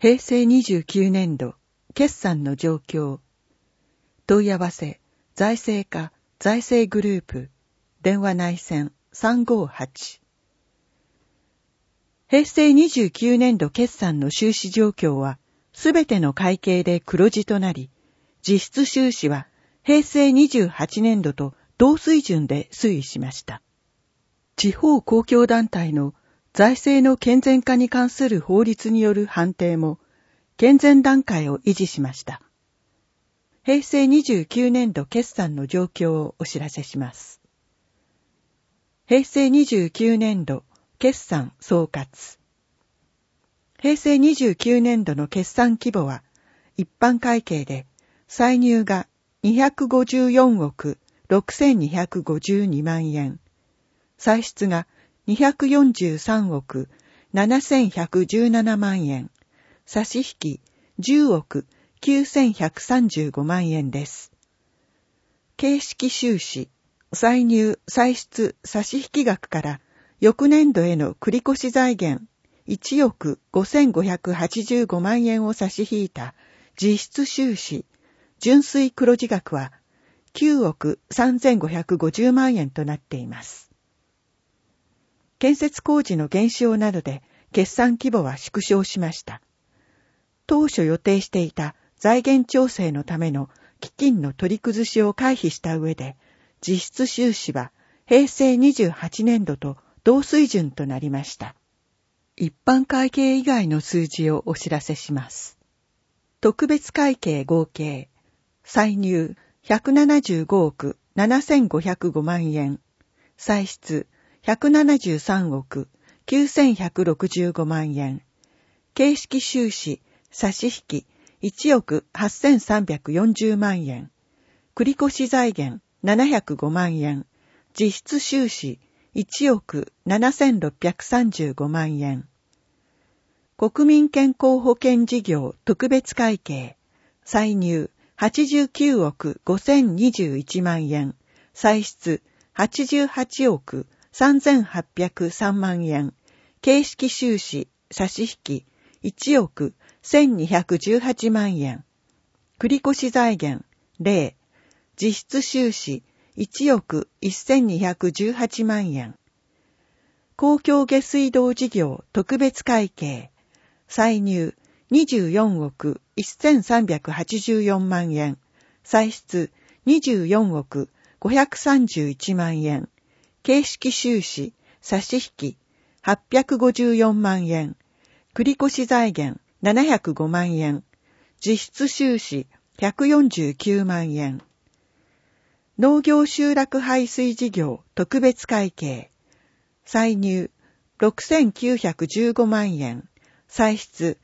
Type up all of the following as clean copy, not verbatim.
平成29年度決算の状況。問い合わせ財政課財政グループ電話内線358。平成29年度決算の収支状況はすべての会計で黒字となり、実質収支は平成28年度と同水準で推移しました。地方公共団体の財政の健全化に関する法律による判定も健全段階を維持しました。平成29年度決算の状況をお知らせします。平成29年度決算総括。平成29年度の決算規模は一般会計で歳入が254億6252万円、歳出が243億7117万円、差し引き10億9135万円です。形式収支、歳入、歳出、差し引き額から翌年度への繰越財源1億5585万円を差し引いた実質収支、純粋黒字額は9億3550万円となっています。建設工事の減少などで決算規模は縮小しました。当初予定していた財源調整のための基金の取り崩しを回避した上で、実質収支は平成28年度と同水準となりました。一般会計以外の数字をお知らせします。特別会計合計、歳入175億7505万円、歳出173億9165万円、形式収支、差し引き1億8340万円、繰越財源705万円、実質収支1億7635万円。国民健康保険事業特別会計、歳入89億5021万円、歳出88億3803万円、形式収支、差し引き1億1218万円、繰越財源0、実質収支1億1218万円。公共下水道事業特別会計、歳入24億1384万円、歳出24億531万円、形式収支、差し引き854万円、繰越財源705万円、実質収支149万円。農業集落排水事業特別会計、歳入6915万円、歳出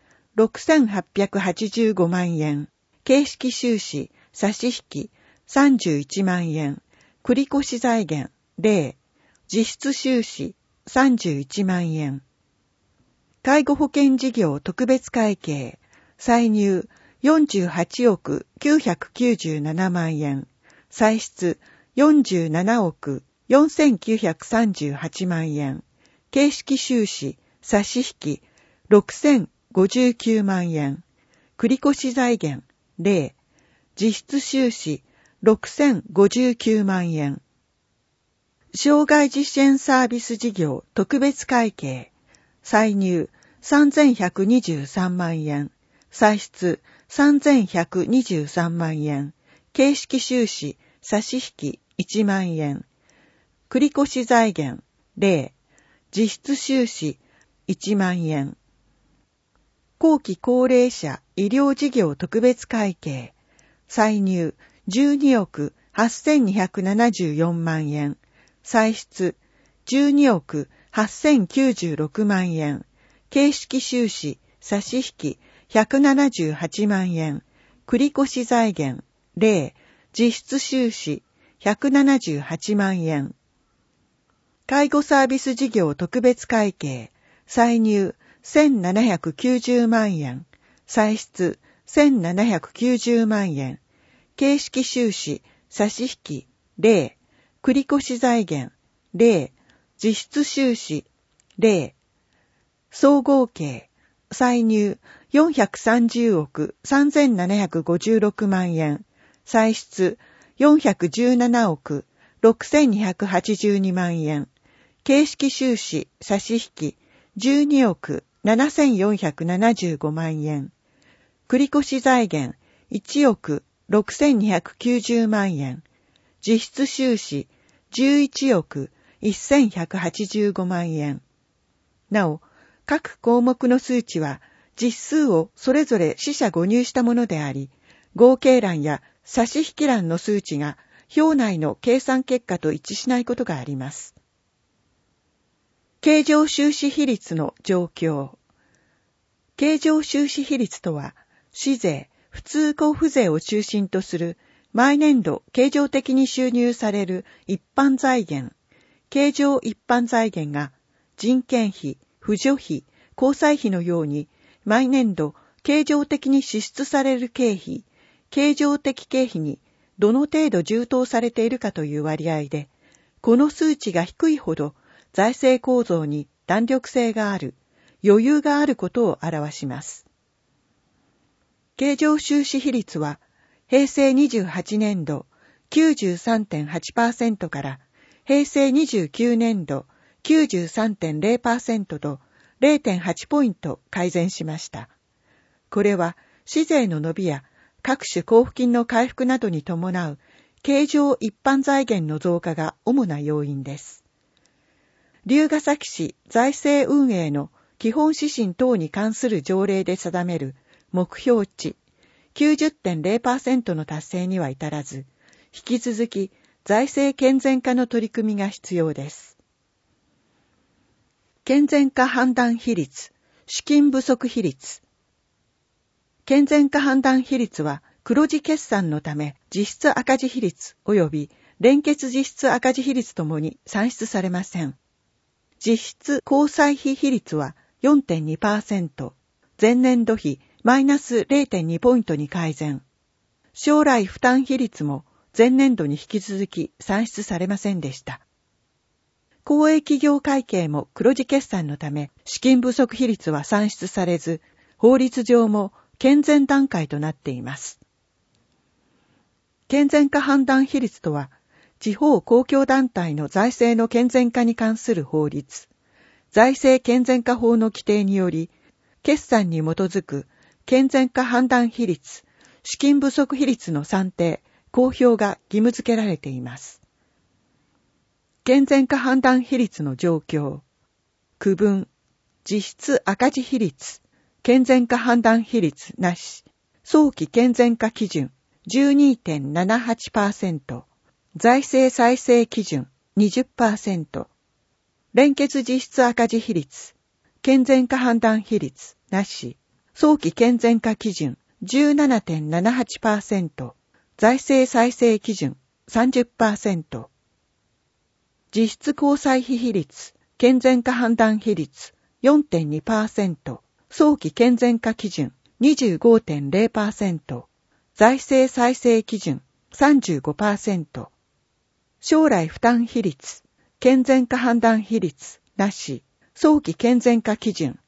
6885万円、形式収支、差し引き31万円、繰越財源0、実質収支31万円。介護保険事業特別会計、歳入48億997万円、歳出47億4938万円、形式収支、差し引き6059万円、繰越財源0、実質収支6059万円。障害児支援サービス事業特別会計、歳入3123万円、歳出3123万円、形式収支、差し引き1万円、繰越財源0、実質収支1万円。後期高齢者医療事業特別会計、歳入12億8274万円、歳出12億8096万円、形式収支、差し引き178万円、繰越財源0、実質収支178万円。介護サービス事業特別会計、歳入1790万円、歳出1790万円、形式収支、差し引き0、繰越財源0、実質収支0、総合計、歳入 430億3756万円、歳出417億6282万円、形式収支差し引き12億7475万円、繰越財源1億6290万円、実質収支11億1185万円。なお、各項目の数値は実数をそれぞれ四捨五入したものであり、合計欄や差し引き欄の数値が表内の計算結果と一致しないことがあります。経常収支比率の状況。経常収支比率とは、市税、普通交付税を中心とする毎年度経常的に収入される一般財源、経常一般財源が人件費、扶助費、交際費のように毎年度経常的に支出される経費、経常的経費にどの程度充当されているかという割合で、この数値が低いほど財政構造に弾力性がある、余裕があることを表します。経常収支比率は平成28年度 93.8% から平成29年度 93.0% と 0.8 ポイント改善しました。これは市税の伸びや各種交付金の回復などに伴う経常一般財源の増加が主な要因です。龍ケ崎市財政運営の基本指針等に関する条例で定める目標値 90.0% の達成には至らず、引き続き財政健全化の取り組みが必要です。健全化判断比率、資金不足比率。健全化判断比率は黒字決算のため実質赤字比率及び連結実質赤字比率ともに算出されません。実質交際費比率は 4.2%、前年度比マイナス 0.2 ポイントに改善。将来負担比率も前年度に引き続き算出されませんでした。公営企業会計も黒字決算のため資金不足比率は算出されず、法律上も健全段階となっています。健全化判断比率とは、地方公共団体の財政の健全化に関する法律、財政健全化法の規定により、決算に基づく健全化判断比率、資金不足比率の算定、公表が義務付けられています。健全化判断比率の状況。区分、実質赤字比率、健全化判断比率なし、早期健全化基準 12.78%、財政再生基準 20%、連結実質赤字比率、健全化判断比率なし、早期健全化基準 17.78%、財政再生基準 30%、実質交際費比率、健全化判断比率 4.2%、早期健全化基準 25.0%、財政再生基準 35%、将来負担比率、健全化判断比率なし、早期健全化基準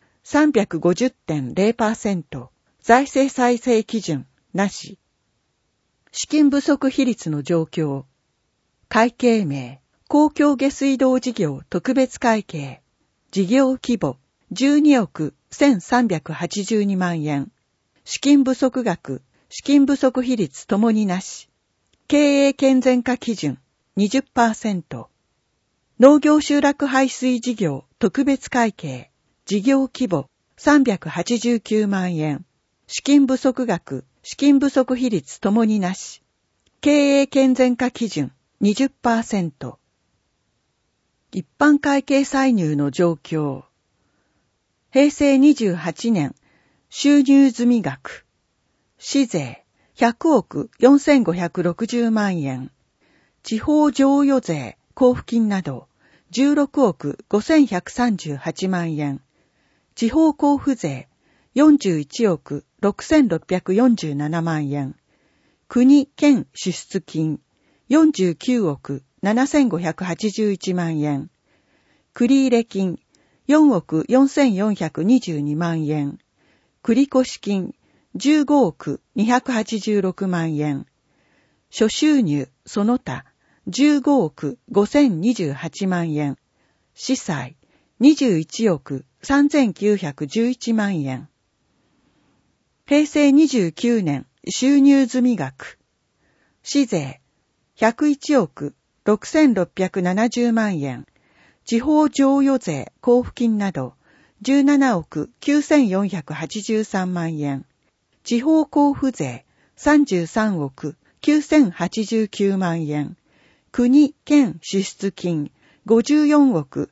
350.0%、財政再生基準なし。資金不足比率の状況。会計名、公共下水道事業特別会計。事業規模、12億1382万円。資金不足額、資金不足比率ともになし。経営健全化基準、20%。農業集落排水事業特別会計。事業規模、389万円。資金不足額、資金不足比率ともになし。経営健全化基準 20%。一般会計歳入の状況。平成28年、収入済額。市税、100億4560万円。地方譲与税、交付金など、16億5138万円。地方交付税、41億6647万円。国県支出金、49億7581万円。繰入金、4億4422万円。 繰越金15億286万円。諸収入その他15億5028万円。司祭21億3911万円。平成29年収入済額。市税101億6670万円。地方譲与税交付金など17億9483万円。地方交付税33億9089万円。国県支出金54億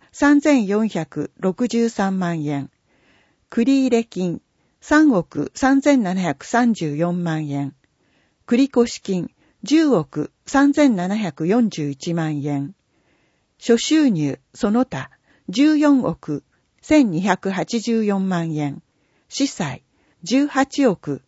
3463万円。繰入金3億3734万円。繰越金10億3741万円。諸収入その他14億1284万円。司祭18億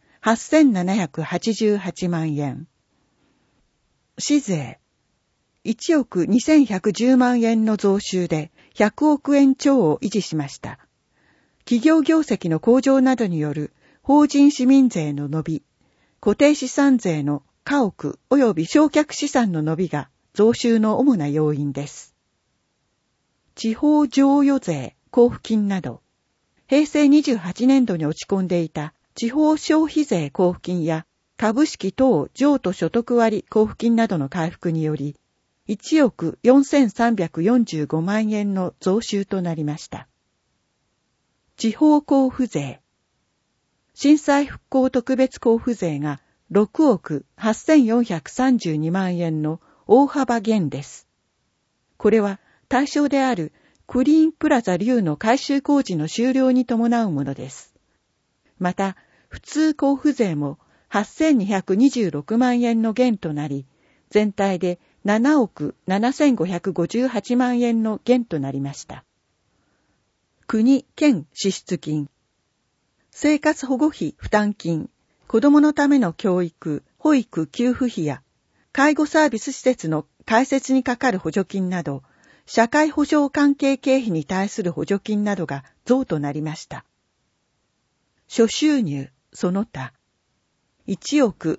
8788万円。市税1億2110万円の増収で100億円超を維持しました。企業業績の向上などによる法人市民税の伸び、固定資産税の家屋及び償却資産の伸びが増収の主な要因です。地方譲与税交付金など、平成28年度に落ち込んでいた地方消費税交付金や株式等譲渡所得割交付金などの回復により、1億4345万円の増収となりました。地方交付税。震災復興特別交付税が6億8432万円の大幅減です。これは対象であるクリーンプラザ龍の改修工事の終了に伴うものです。また、普通交付税も8226万円の減となり、全体で7億7558万円の減となりました。国・県支出金。生活保護費負担金、子どものための教育・保育給付費や、介護サービス施設の開設にかかる補助金など、社会保障関係経費に対する補助金などが増となりました。諸収入、その他、1億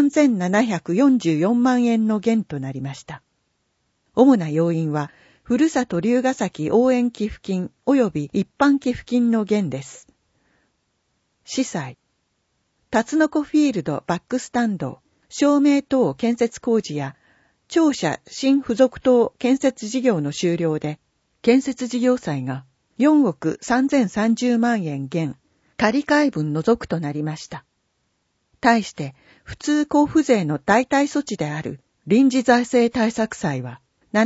3744万円の減となりました。主な要因は、ふるさと龍ヶ崎応援寄付金及び一般寄付金の減です。司祭、タツノコフィールドバックスタンド、照明等建設工事や、庁舎新付属棟建設事業の終了で、建設事業債が4億3030万円減、借換分除くとなりました。対して、普通交付税の代替措置である臨時財政対策債は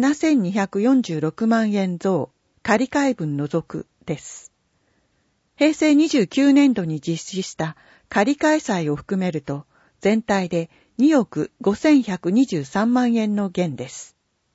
7246万円増、借換分除くです。平成29年度に実施した借換債を含めると、全体で2億5123万円の減です。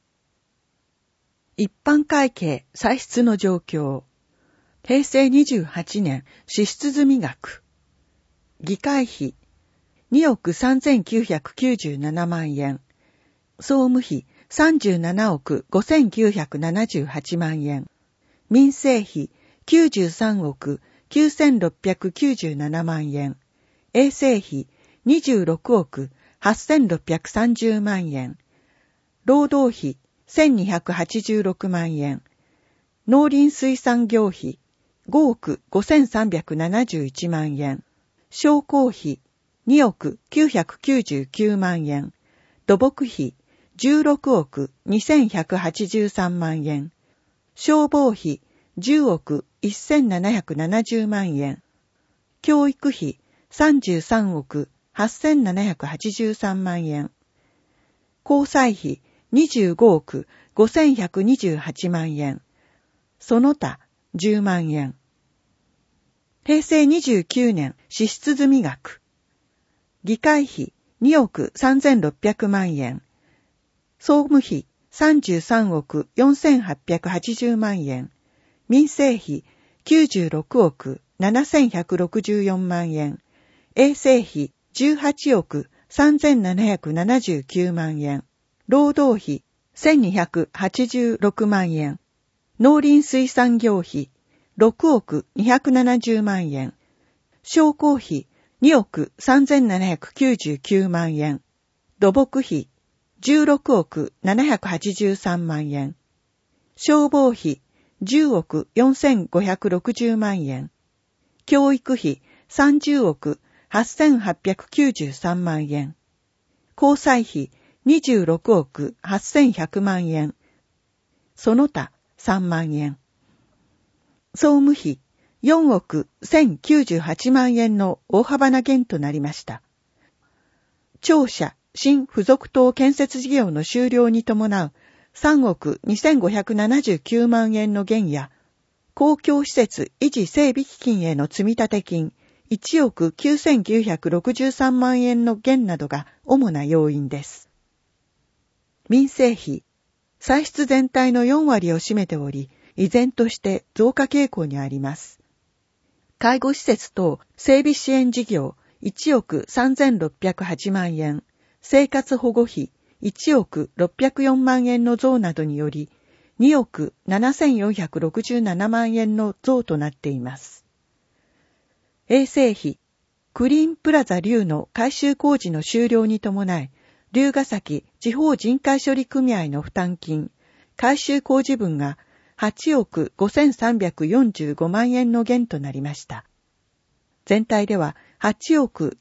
一般会計歳出の状況。平成28年支出済額。議会費2億3997万円。総務費37億5978万円。民生費93億9697万円。衛生費26億8630万円。労働費1286万円。農林水産業費5億5371万円。商工費2億999万円。土木費16億2183万円。消防費10億1770万円。教育費33億8783万円。交際費25億5128万円。その他10万円。平成29年支出済額。議会費2億3600万円。総務費33億4880万円。民生費96億7164万円。衛生費18億3779万円。労働費1286万円。農林水産業費6億270万円。 商工費2億3799万円。土木費16億783万円。消防費10億4560万円。教育費30億8893万円。交際費26億8100万円。その他3万円。総務費4億1098万円の大幅な減となりました。庁舎新付属棟建設事業の終了に伴う3億2579万円の減や、公共施設維持整備基金への積立金1億9963万円の減などが主な要因です。民生費、歳出全体の4割を占めており、依然として増加傾向にあります。介護施設等整備支援事業1億3608万円、生活保護費1億604万円の増などにより、2億7467万円の増となっています。衛生費、クリーンプラザ龍の改修工事の終了に伴い、龍ヶ崎地方人海処理組合の負担金、改修工事分が8億5345万円の減となりました。全体では8億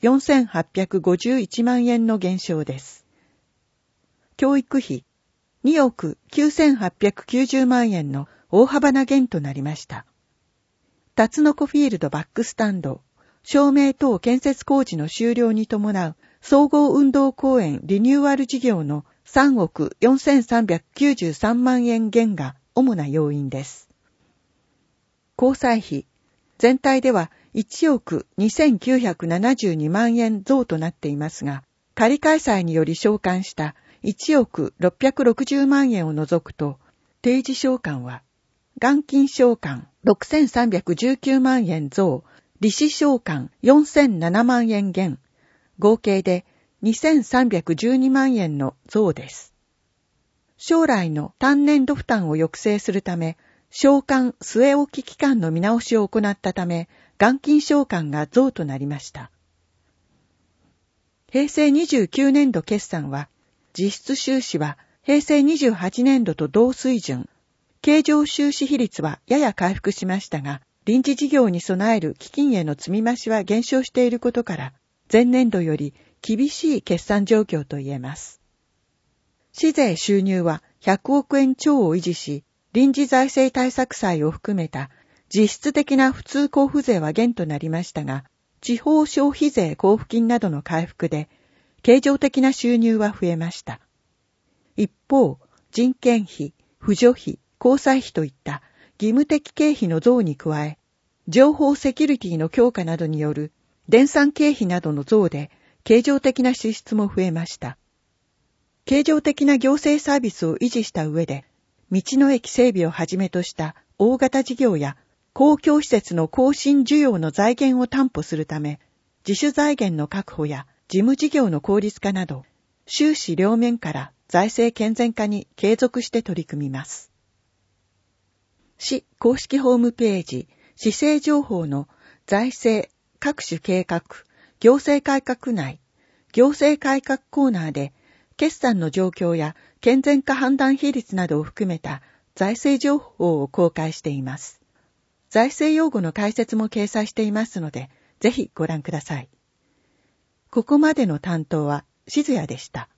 4851万円の減少です。教育費、2億9890万円の大幅な減となりました。タツノコフィールドバックスタンド、照明等建設工事の終了に伴う総合運動公園リニューアル事業の3億4393万円減が主な要因です。交際費、全体では1億2972万円増となっていますが、仮開催により償還した1億660万円を除くと、定時償還は、元金償還6319万円増、利子償還4007万円減、合計で2312万円の増です。将来の単年度負担を抑制するため、償還据え置き期間の見直しを行ったため、元金償還が増となりました。平成29年度決算は、実質収支は平成28年度と同水準、経常収支比率はやや回復しましたが、臨時事業に備える基金への積み増しは減少していることから、前年度より厳しい決算状況と言えます。市税収入は100億円超を維持し、臨時財政対策債を含めた実質的な普通交付税は減となりましたが、地方消費税交付金などの回復で、経常的な収入は増えました。一方、人件費、扶助費、交際費といった義務的経費の増に加え、情報セキュリティの強化などによる電産経費などの増で、経常的な支出も増えました。経常的な行政サービスを維持した上で、道の駅整備をはじめとした大型事業や公共施設の更新需要の財源を担保するため、自主財源の確保や事務事業の効率化など、収支両面から財政健全化に継続して取り組みます。市公式ホームページ、市政情報の財政、各種計画、行政改革内、行政改革コーナーで、決算の状況や健全化判断比率などを含めた財政情報を公開しています。財政用語の解説も掲載していますので、ぜひご覧ください。ここまでの担当は静谷でした。